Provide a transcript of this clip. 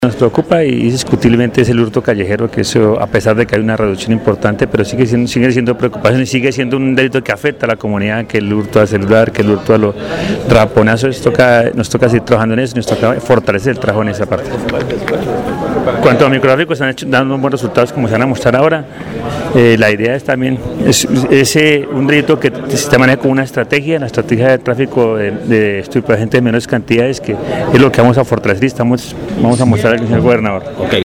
Nos preocupa y indiscutiblemente es el hurto callejero, que eso, a pesar de que hay una reducción importante, pero sigue siendo preocupación y sigue siendo un delito que afecta a la comunidad, que el hurto al celular, que el hurto a los raponazos. Nos toca seguir trabajando en eso, nos toca fortalecer el trabajo en esa parte. En cuanto a microtráfico, están dando buenos resultados como se van a mostrar ahora. La idea es también, es un delito que se maneja con una estrategia, la estrategia de tráfico de estupefacientes de menores cantidades, que es lo que vamos a fortalecer y vamos a mostrar al señor gobernador. Okay.